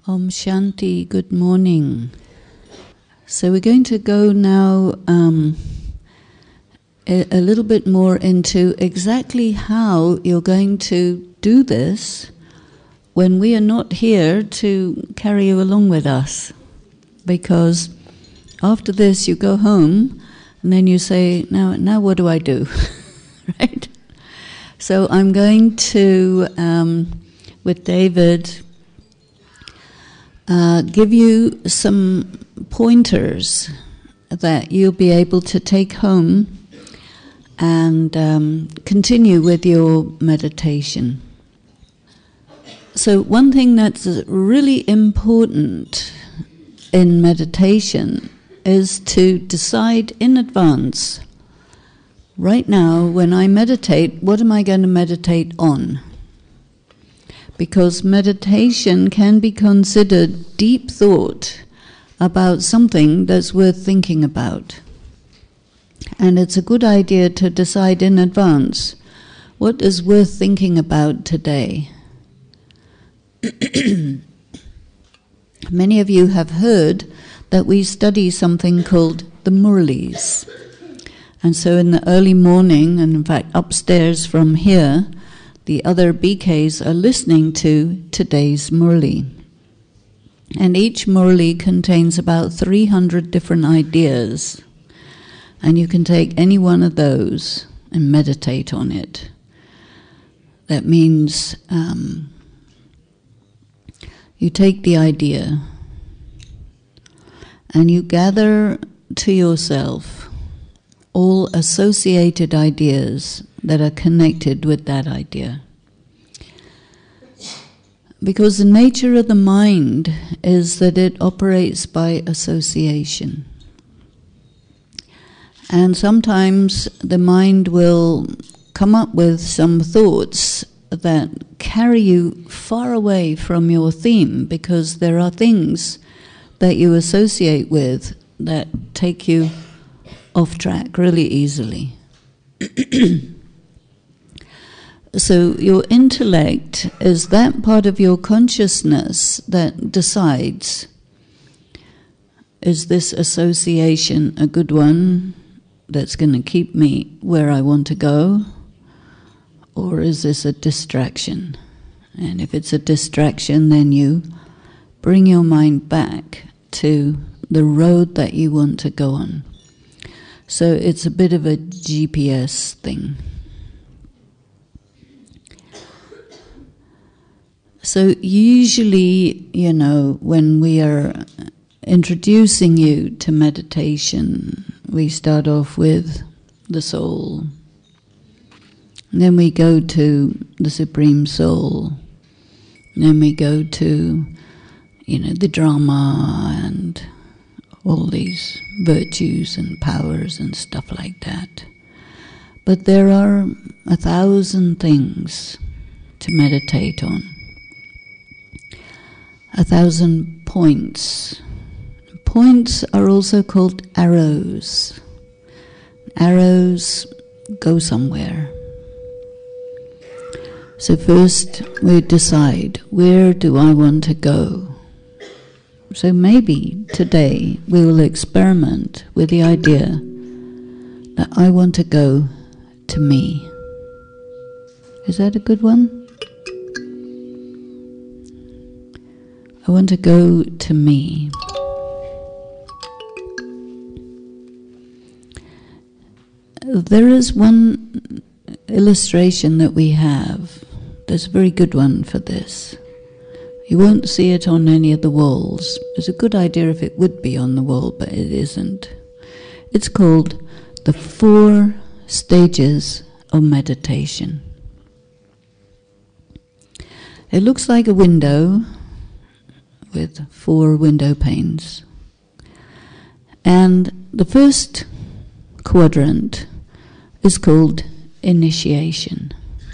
Om Shanti, good morning. So we're going to go now a little bit more into exactly how you're going to do this when we are not here to carry you along with us. Because after this you go home and then you say, now what do I do? Right? So I'm going to, with David, give you some pointers that you'll be able to take home and continue with your meditation. So one thing that's really important in meditation is to decide in advance, right now when I meditate, what am I going to meditate on? Because meditation can be considered deep thought about something that's worth thinking about. And it's a good idea to decide in advance what is worth thinking about today. Many of you have heard that we study something called the Murlis. And so in the early morning, and in fact upstairs from here, the other BKs are listening to today's Murli. And each Murli contains about 300 different ideas. And you can take any one of those and meditate on it. That means you take the idea and you gather to yourself all associated ideas that are connected with that idea. Because the nature of the mind is that it operates by association. And sometimes the mind will come up with some thoughts that carry you far away from your theme, because there are things that you associate with that take you off track really easily. So your intellect is that part of your consciousness that decides, is this association a good one that's going to keep me where I want to go? Or is this a distraction? And if it's a distraction, then you bring your mind back to the road that you want to go on. So it's a bit of a GPS thing. So usually, when we are introducing you to meditation, we start off with the soul. And then we go to the Supreme Soul. And then we go to, the drama and all these virtues and powers and stuff like that. But there are 1,000 things to meditate on. 1,000 points. Points are also called arrows. Arrows go somewhere. So first we decide, where do I want to go? So maybe today we will experiment with the idea that I want to go to me. Is that a good one? I want to go to me. There is one illustration that we have. There's a very good one for this. You won't see it on any of the walls. It's a good idea if it would be on the wall, but it isn't. It's called the 4 stages of meditation. It looks like a window with 4 window panes. And the first quadrant is called initiation.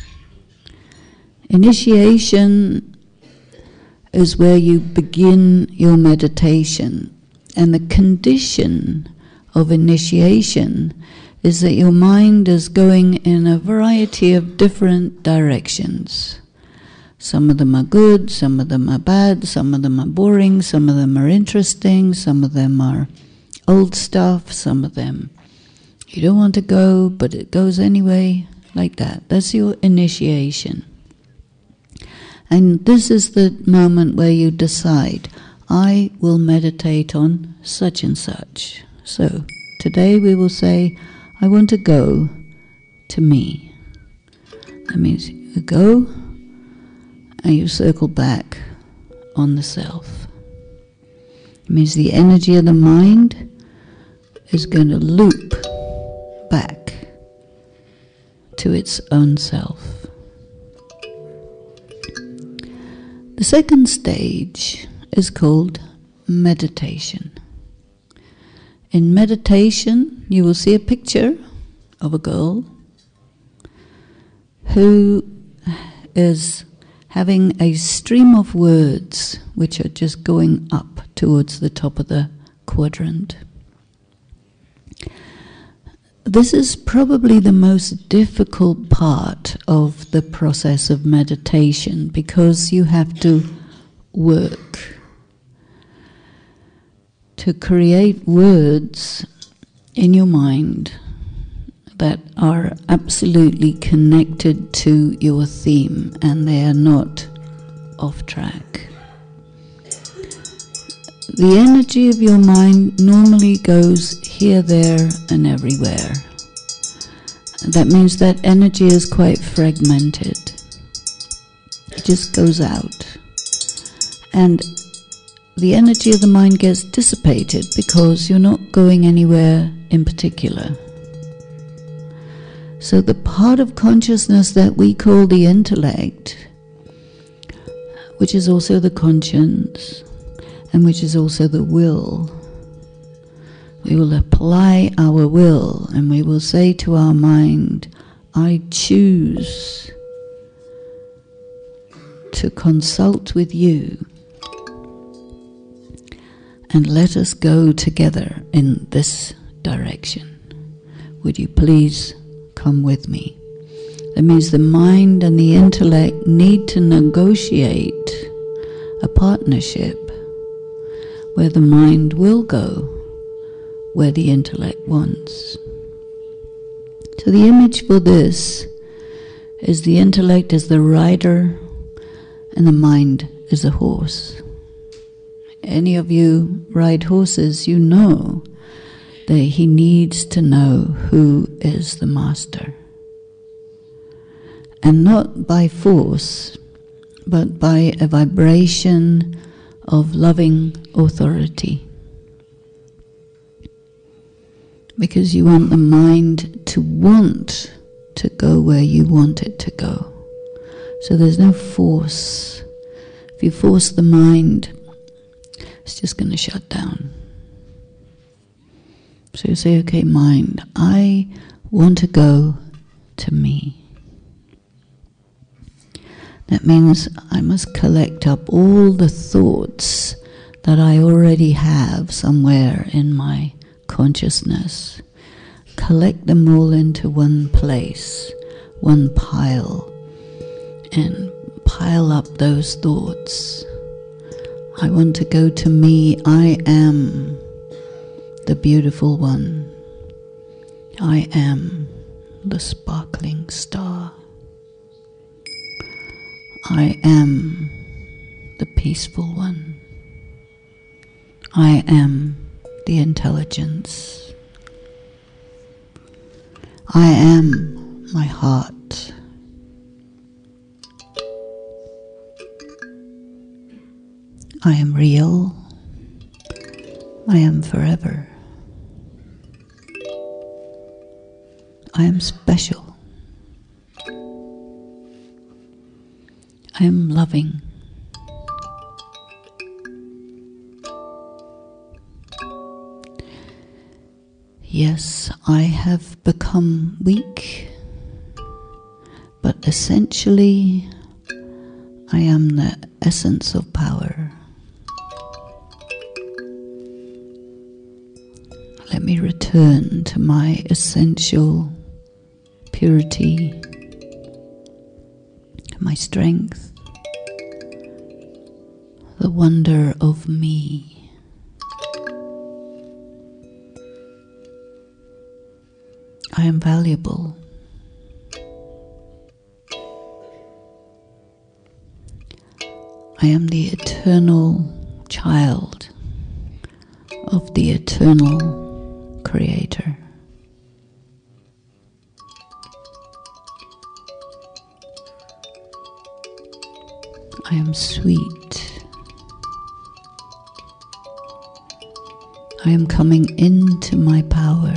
Initiation is where you begin your meditation. And the condition of initiation is that your mind is going in a variety of different directions. Some of them are good, some of them are bad, some of them are boring, some of them are interesting, some of them are old stuff, some of them you don't want to go, but it goes anyway, like that. That's your initiation. And this is the moment where you decide, I will meditate on such and such. So, today we will say, I want to go to me. That means you go and you circle back on the self. It means the energy of the mind is going to loop back to its own self. The second stage is called meditation. In meditation, you will see a picture of a girl who is having a stream of words which are just going up towards the top of the quadrant. This is probably the most difficult part of the process of meditation, because you have to work to create words in your mind that are absolutely connected to your theme, and they are not off track. The energy of your mind normally goes here, there, and everywhere. That means that energy is quite fragmented. It just goes out. And the energy of the mind gets dissipated because you're not going anywhere in particular. So the part of consciousness that we call the intellect, which is also the conscience, and which is also the will, we will apply our will and we will say to our mind, I choose to consult with you, and let us go together in this direction. Would you please come with me? That means the mind and the intellect need to negotiate a partnership where the mind will go where the intellect wants. So the image for this is the intellect as the rider and the mind is a horse. Any of you ride horses, you know that he needs to know who is the master. And not by force, but by a vibration of loving authority. Because you want the mind to want to go where you want it to go. So there's no force. If you force the mind, it's just going to shut down. So you say, okay, mind, I want to go to me. That means I must collect up all the thoughts that I already have somewhere in my consciousness. Collect them all into one place, one pile, and pile up those thoughts. I want to go to me. I am the beautiful one. I am the sparkling star. I am the peaceful one. I am the intelligence. I am my heart. I am real. I am forever. I am special. I am loving. Yes, I have become weak, but essentially I am the essence of power. Let me return to my essential purity, my strength, the wonder of me. I am valuable. I am the eternal child of the eternal Creator. I am sweet. I am coming into my power.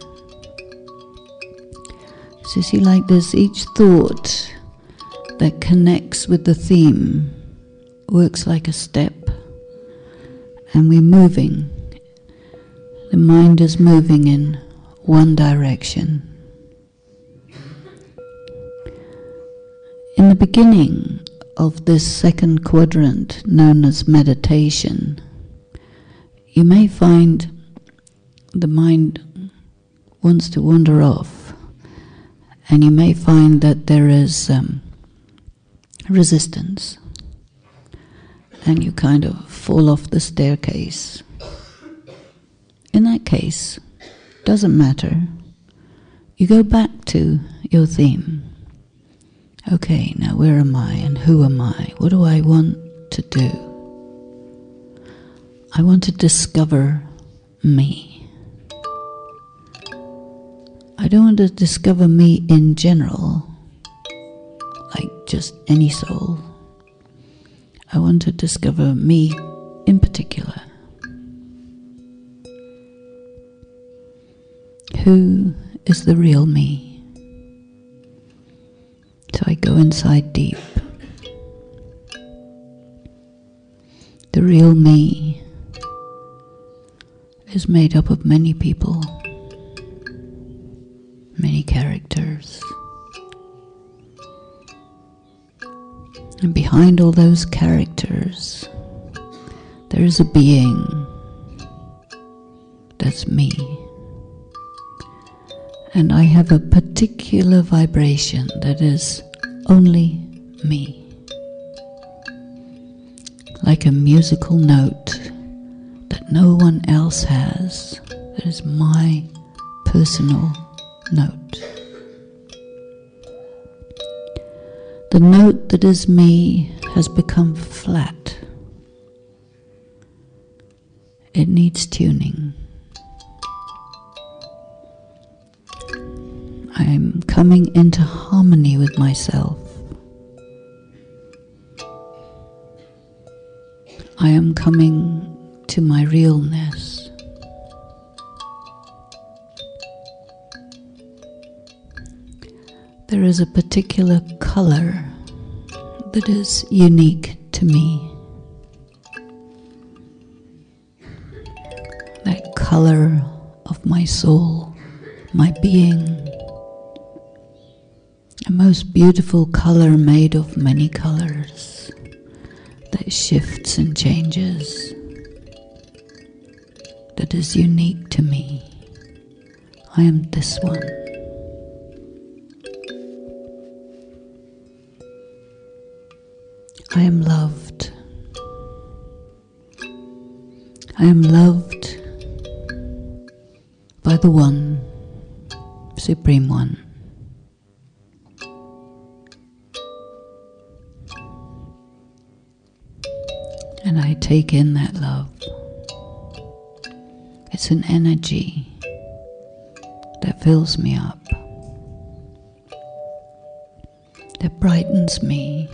So see, like this, each thought that connects with the theme works like a step, and we're moving. The mind is moving in one direction. In the beginning of this second quadrant known as meditation, you may find the mind wants to wander off, and you may find that there is resistance, and you kind of fall off the staircase. In that case, doesn't matter. You go back to your theme. Okay, now where am I and who am I? What do I want to do? I want to discover me. I don't want to discover me in general, like just any soul. I want to discover me in particular. Who is the real me? So I go inside deep. The real me is made up of many people, many characters. And behind all those characters, there is a being that's me. And I have a particular vibration that is only me. Like a musical note that no one else has, that is my personal note. The note that is me has become flat. It needs tuning. I am coming into harmony with myself. I am coming to my realness. There is a particular color that is unique to me. That color of my soul, my being. A most beautiful color made of many colors that shifts and changes, that is unique to me. I am this one. I am loved. I am loved by the One, Supreme One. And I take in that love. It's an energy that fills me up, that brightens me,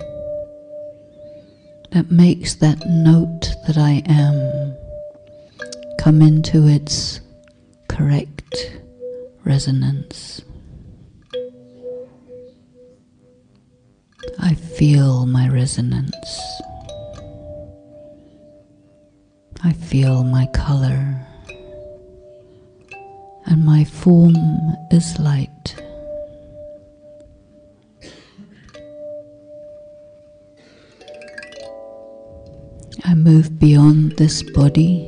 that makes that note that I am come into its correct resonance. I feel my resonance. I feel my color, and my form is light. I move beyond this body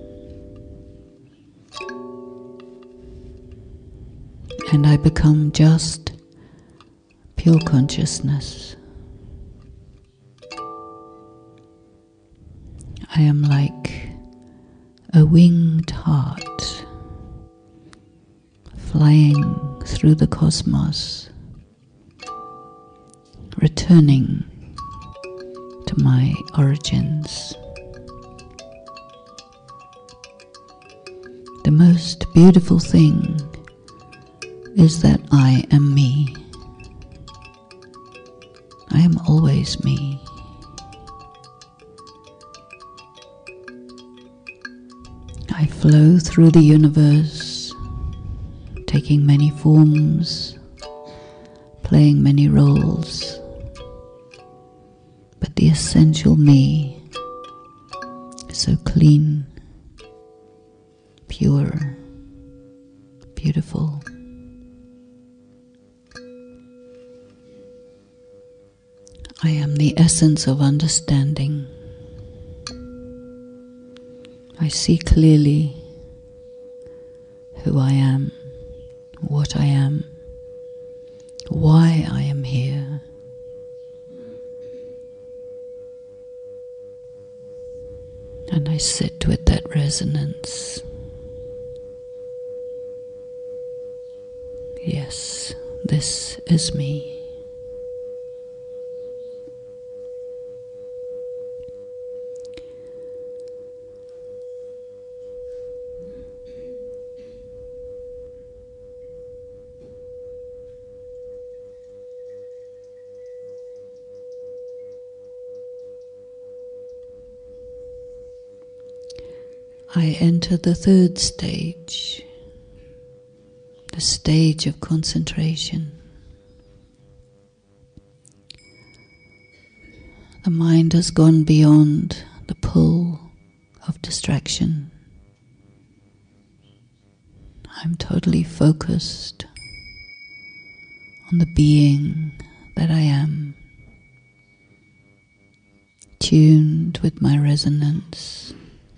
and I become just pure consciousness. I am like a winged heart flying through the cosmos, returning to my origins. The most beautiful thing is that I am me. I am always me. I flow through the universe, taking many forms, playing many roles, but the essential me is so clean, pure, beautiful. I am the essence of understanding. I see clearly who I am, what I am, why I am here. And I sit with that resonance. Yes, this is me. I enter the third stage, the stage of concentration. The mind has gone beyond the pull of distraction. I'm totally focused on the being that I am, tuned with my resonance.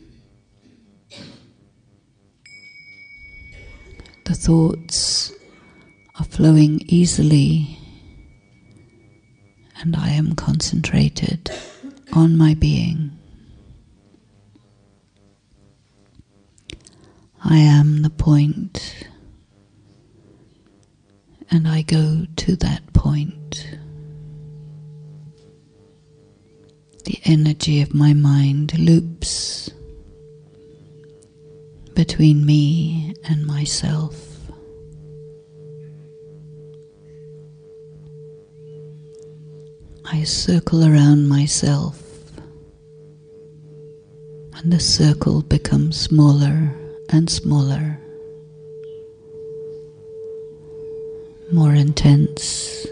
The thoughts are flowing easily, and I am concentrated on my being. I am the point, and I go to that point. The energy of my mind loops between me and myself. I circle around myself, and the circle becomes smaller and smaller, more intense,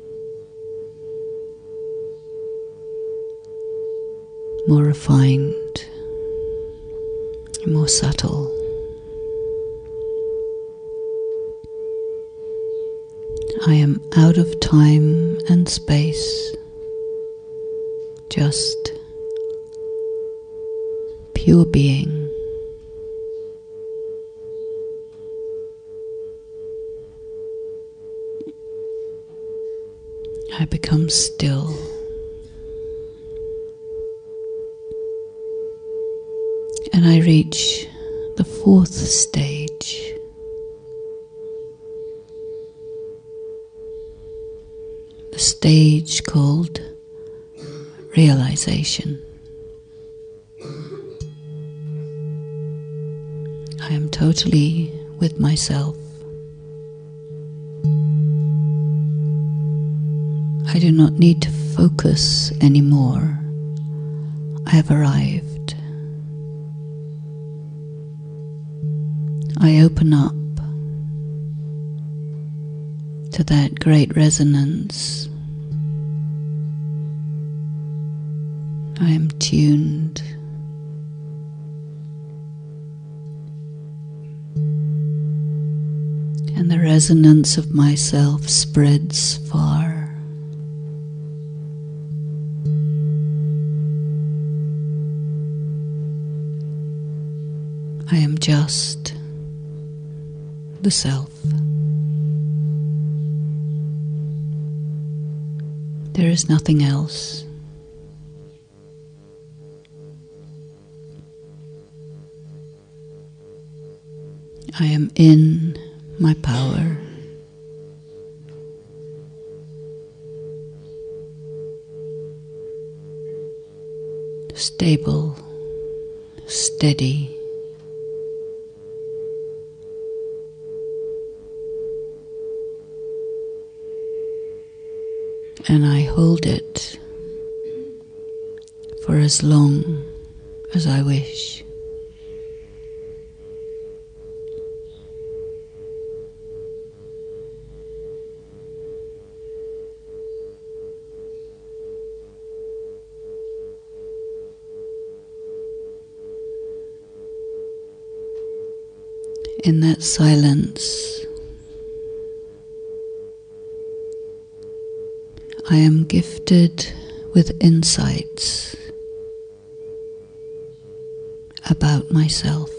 more refined, more subtle. I am out of time and space, just pure being. I become still. And I reach the fourth stage. The stage called realization. I am totally with myself. I do not need to focus anymore. I have arrived. I open up to that great resonance. I am tuned. And the resonance of myself spreads far. I am just the self. There is nothing else. I am in my power. Stable, steady. And I hold it for as long as I wish. In that silence, I am gifted with insights about myself.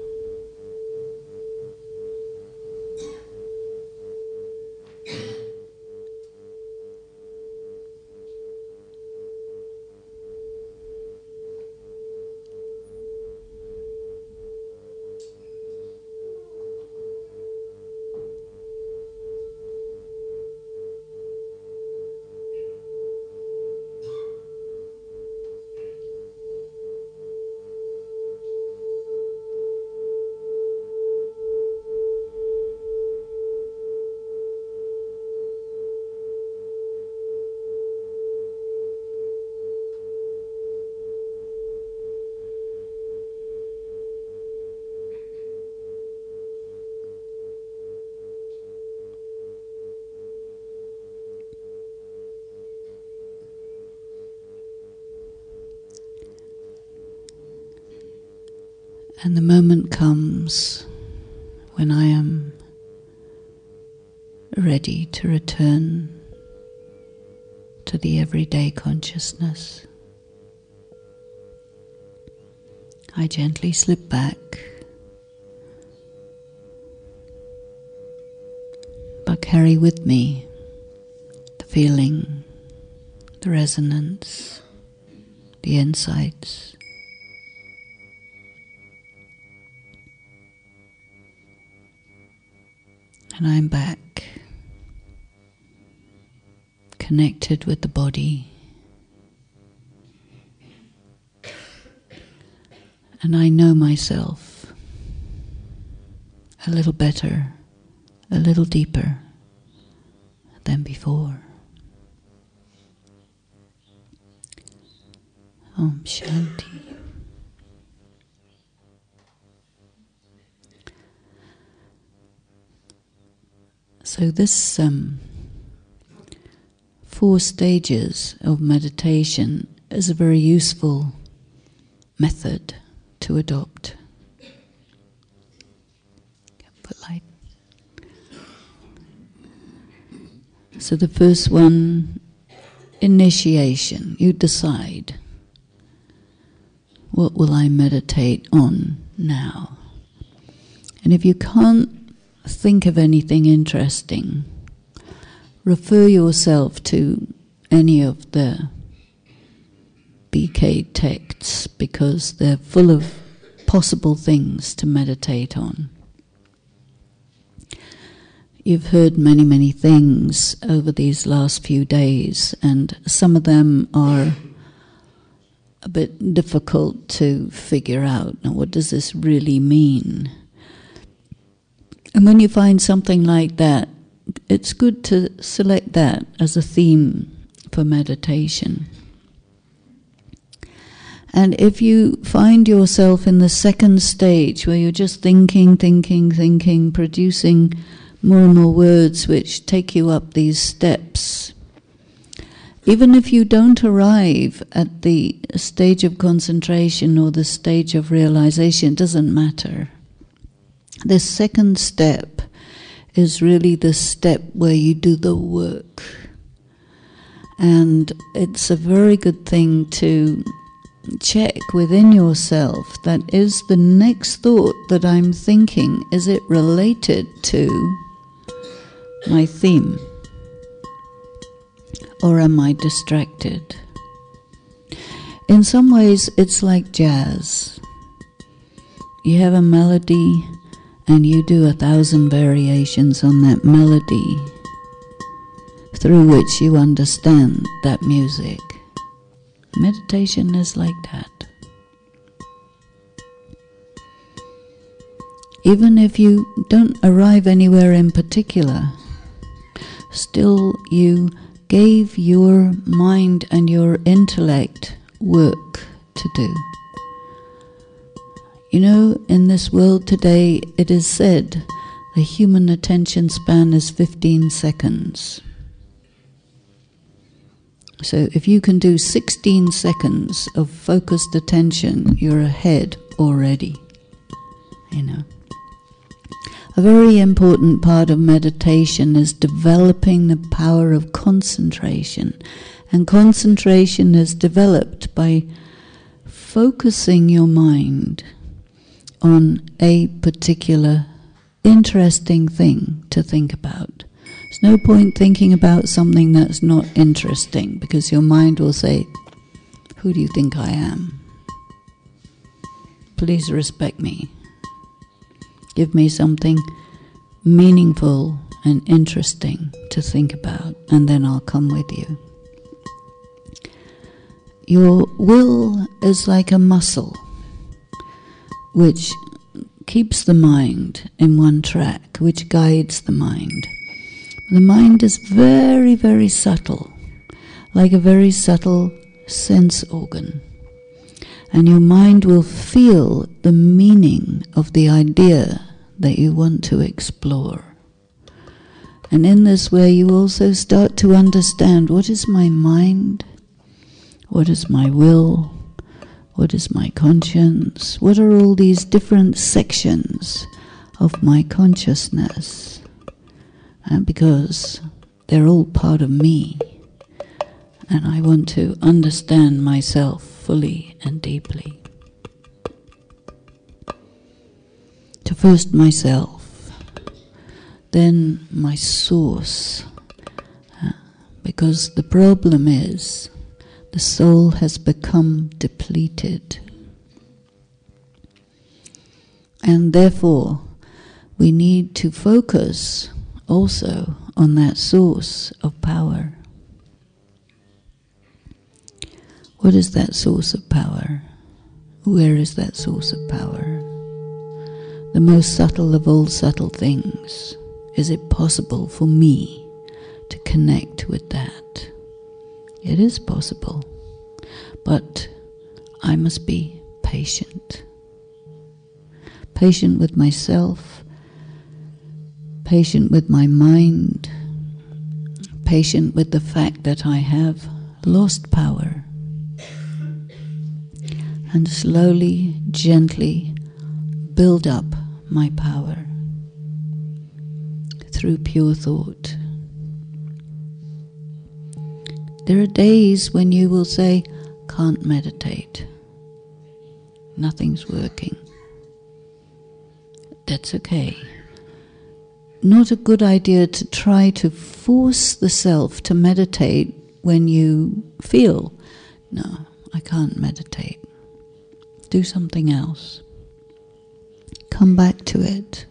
And the moment comes when I am ready to return to the everyday consciousness. I gently slip back, but carry with me the feeling, the resonance, the insights. And I'm back, connected with the body. And I know myself a little better, a little deeper than before. Om Shanti. So this 4 stages of meditation is a very useful method to adopt. Put light. So the first one, initiation. You decide, what will I meditate on now? And if you can't think of anything interesting, refer yourself to any of the BK texts, because they're full of possible things to meditate on. You've heard many, many things over these last few days, and some of them are a bit difficult to figure out. Now, what does this really mean? And when you find something like that, it's good to select that as a theme for meditation. And if you find yourself in the second stage, where you're just thinking, producing more and more words which take you up these steps, even if you don't arrive at the stage of concentration or the stage of realization, it doesn't matter. The second step is really the step where you do the work. And it's a very good thing to check within yourself, that is the next thought that I'm thinking, is it related to my theme? Or am I distracted? In some ways it's like jazz. You have a melody and you do 1,000 variations on that melody through which you understand that music. Meditation is like that. Even if you don't arrive anywhere in particular, still you gave your mind and your intellect work to do. You know, in this world today, it is said the human attention span is 15 seconds. So if you can do 16 seconds of focused attention, you're ahead already, you know. A very important part of meditation is developing the power of concentration. And concentration is developed by focusing your mind on a particular interesting thing to think about. There's no point thinking about something that's not interesting, because your mind will say, "Who do you think I am? Please respect me. Give me something meaningful and interesting to think about, and then I'll come with you." Your will is like a muscle which keeps the mind in one track, which guides the mind. The mind is very, very subtle, like a very subtle sense organ. And your mind will feel the meaning of the idea that you want to explore. And in this way you also start to understand, what is my mind? What is my will? What is my conscience? What are all these different sections of my consciousness? Because they're all part of me, and I want to understand myself fully and deeply. To first myself, then my source, because the problem is the soul has become depleted, and therefore we need to focus also on that source of power. What is that source of power? Where is that source of power? The most subtle of all subtle things. Is it possible for me to connect with that? It is possible, but I must be patient. Patient with myself, patient with my mind, patient with the fact that I have lost power, and slowly, gently build up my power through pure thought. There are days when you will say, "Can't meditate. Nothing's working." That's okay. Not a good idea to try to force the self to meditate when you feel, "No, I can't meditate." Do something else. Come back to it.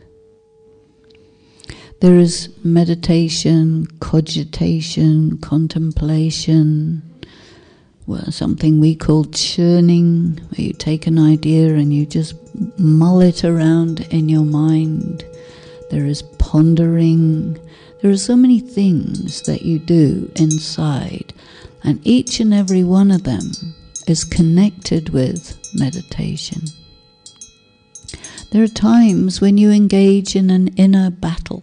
There is meditation, cogitation, contemplation, well, something we call churning, where you take an idea and you just mull it around in your mind. There is pondering. There are so many things that you do inside, and each and every one of them is connected with meditation. There are times when you engage in an inner battle,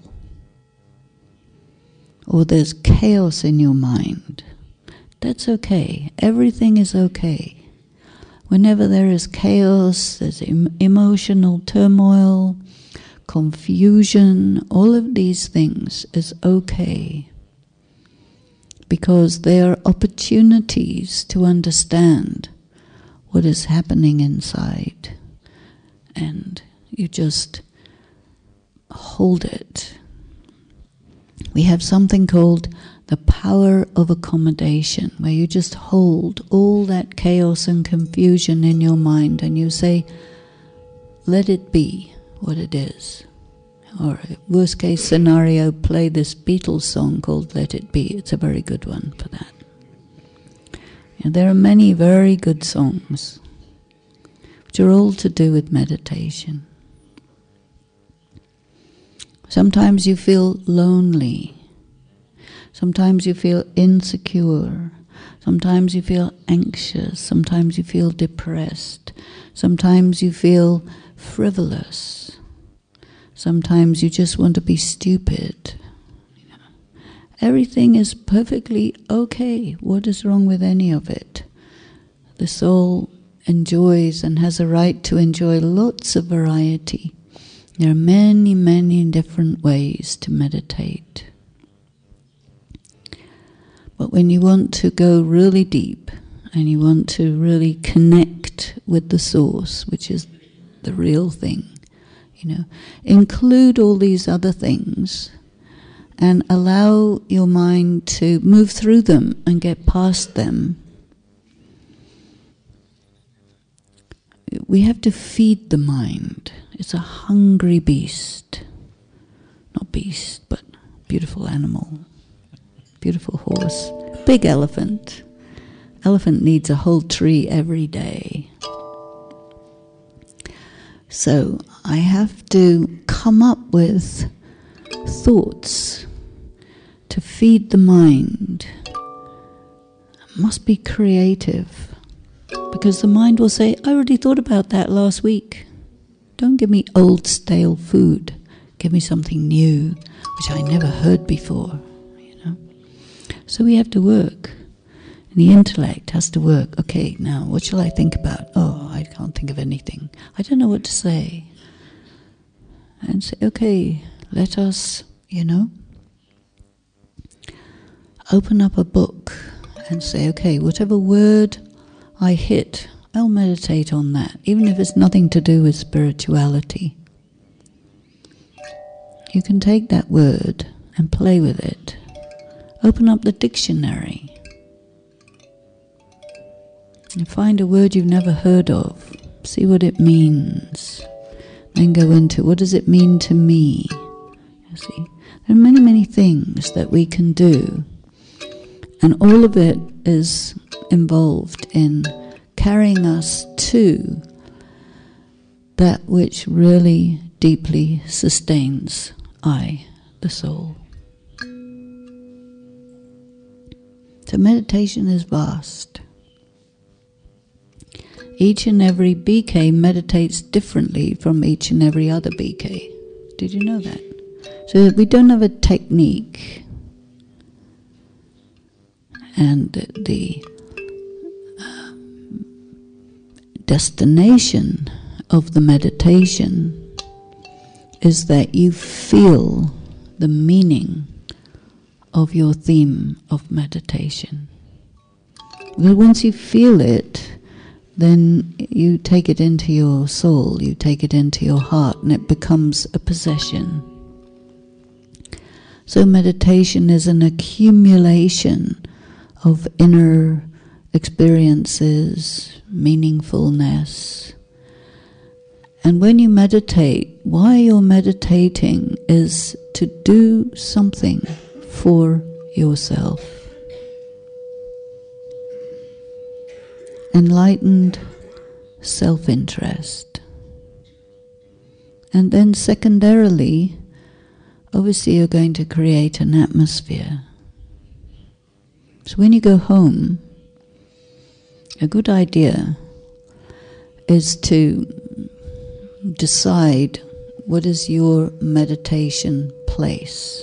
or there's chaos in your mind. That's okay. Everything is okay. Whenever there is chaos, there's emotional turmoil, confusion, all of these things is okay, because they are opportunities to understand what is happening inside, and you just hold it. We have something called the power of accommodation, where you just hold all that chaos and confusion in your mind and you say, "Let it be what it is. Or worst case scenario, play this Beatles song called Let It Be. It's a very good one for that. There are many very good songs which are all to do with meditation. Sometimes you feel lonely. Sometimes you feel insecure. Sometimes you feel anxious. Sometimes you feel depressed. Sometimes you feel frivolous. Sometimes you just want to be stupid. Everything is perfectly okay. What is wrong with any of it? The soul enjoys and has a right to enjoy lots of variety. There are many, many different ways to meditate. But when you want to go really deep and you want to really connect with the source, which is the real thing, include all these other things and allow your mind to move through them and get past them. We have to feed the mind. It's a hungry beast. Not beast, but beautiful animal. Beautiful horse. Big elephant. Elephant needs a whole tree every day. So I have to come up with thoughts to feed the mind. Must be creative, because the mind will say, I already thought about that last week. Don't give me old stale food. Give me something new which I never heard before. So we have to work, and the intellect has to work. Okay, now what shall I think about? Oh, I can't think of anything. I don't know what to say. And say, okay, let us, open up a book and say, okay, whatever word I hit, I'll meditate on that, even if it's nothing to do with spirituality. You can take that word and play with it. Open up the dictionary and find a word you've never heard of. See what it means. Then go into, what does it mean to me? You see, there are many, many things that we can do, and all of it is involved in carrying us to that which really deeply sustains I, the soul. So meditation is vast. Each and every BK meditates differently from each and every other BK. Did you know that? So we don't have a technique. And the destination of the meditation is that you feel the meaning of your theme of meditation. Because once you feel it, then you take it into your soul, you take it into your heart, and it becomes a possession. So meditation is an accumulation of inner experiences, meaningfulness. And when you meditate, why you're meditating is to do something for yourself. Enlightened self-interest. And then secondarily, obviously you're going to create an atmosphere. So when you go home, a good idea is to decide what is your meditation place.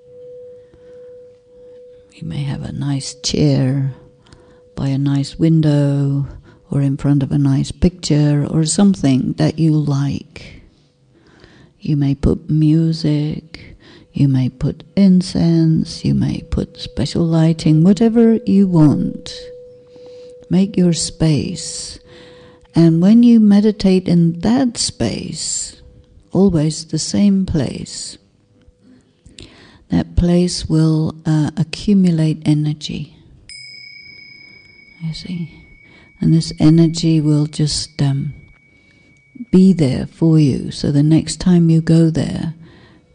You may have a nice chair by a nice window or in front of a nice picture or something that you like. You may put music, you may put incense, you may put special lighting, whatever you want. Make your space. And when you meditate in that space, always the same place, that place will accumulate energy. You see? And this energy will just be there for you. So the next time you go there,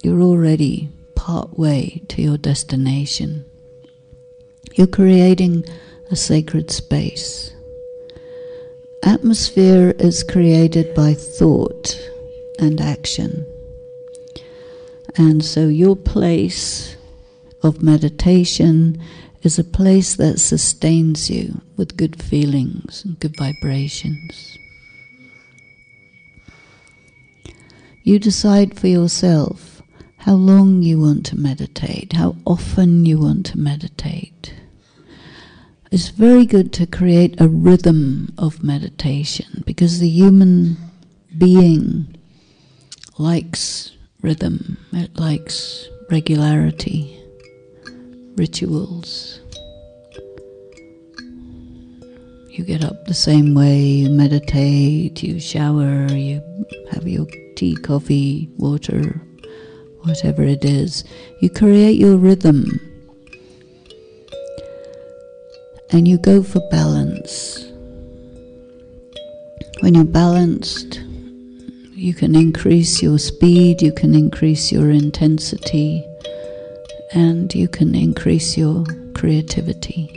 you're already part way to your destination. You're creating a sacred space. Atmosphere is created by thought and action. And so your place of meditation is a place that sustains you with good feelings and good vibrations. You decide for yourself how long you want to meditate, how often you want to meditate. It's very good to create a rhythm of meditation, because the human being likes rhythm, it likes regularity, rituals. You get up the same way, you meditate, you shower, you have your tea, coffee, water, whatever it is. You create your rhythm. And you go for balance. When you're balanced, you can increase your speed, you can increase your intensity, and you can increase your creativity.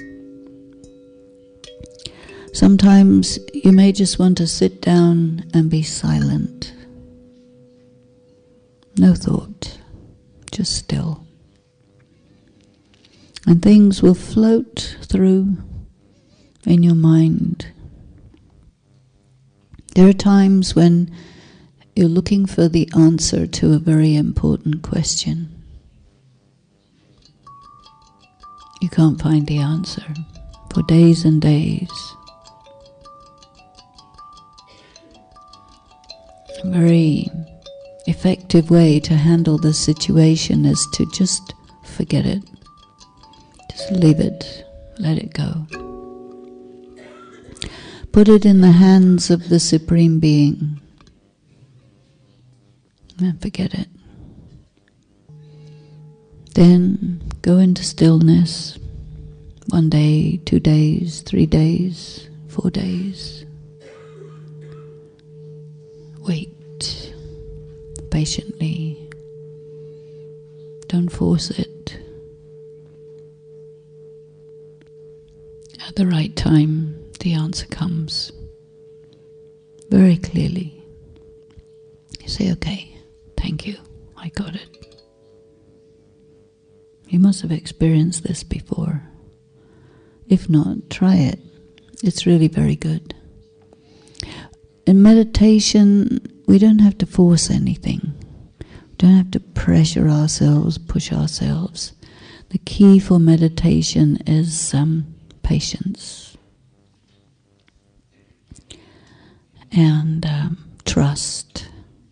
Sometimes you may just want to sit down and be silent. No thought, just still. And things will float through in your mind. There are times when you're looking for the answer to a very important question. You can't find the answer for days and days. A very effective way to handle the situation is to just forget it. Just leave it, let it go. Put it in the hands of the Supreme Being and forget it. Then go into stillness. 1 day, 2 days, 3 days, 4 days. Wait patiently. Don't force it. At the right time, the answer comes very clearly. You say, okay, thank you, I got it. You must have experienced this before. If not, try it. It's really very good. In meditation, we don't have to force anything. We don't have to pressure ourselves, push ourselves. The key for meditation is patience and trust.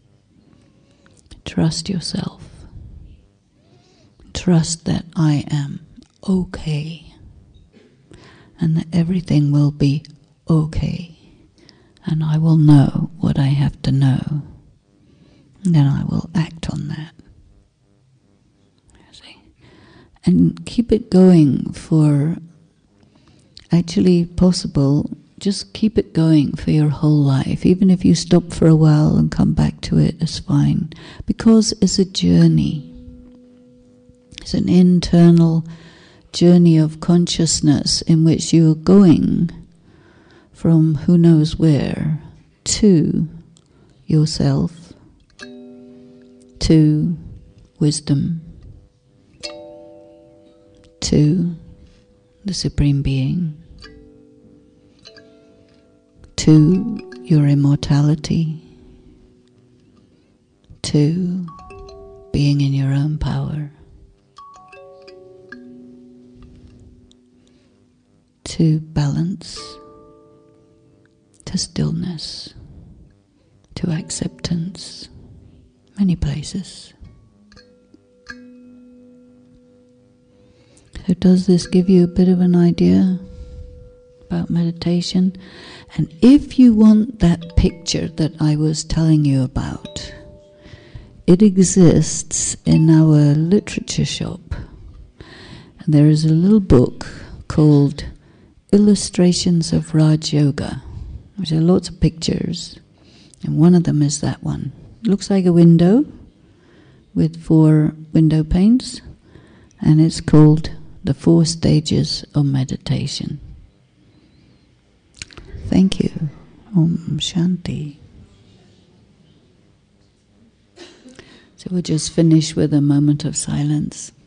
Trust yourself. Trust that I am okay and that everything will be okay, and I will know what I have to know, and then I will act on that. See? And keep it going for, actually possible, just keep it going for your whole life. Even if you stop for a while and come back to it, it's fine. Because it's a journey. It's an internal journey of consciousness in which you are going from who knows where to yourself, to wisdom, to the Supreme Being, to your immortality, to being in your own power, to balance, to stillness, to acceptance, many places. So does this give you a bit of an idea about meditation? And if you want that picture that I was telling you about, it exists in our literature shop. And there is a little book called Illustrations of Raj Yoga, which are lots of pictures, and one of them is that one. It looks like a window, with 4 window panes, and it's called The 4 Stages of Meditation. Thank you. Om Shanti. So we'll just finish with a moment of silence.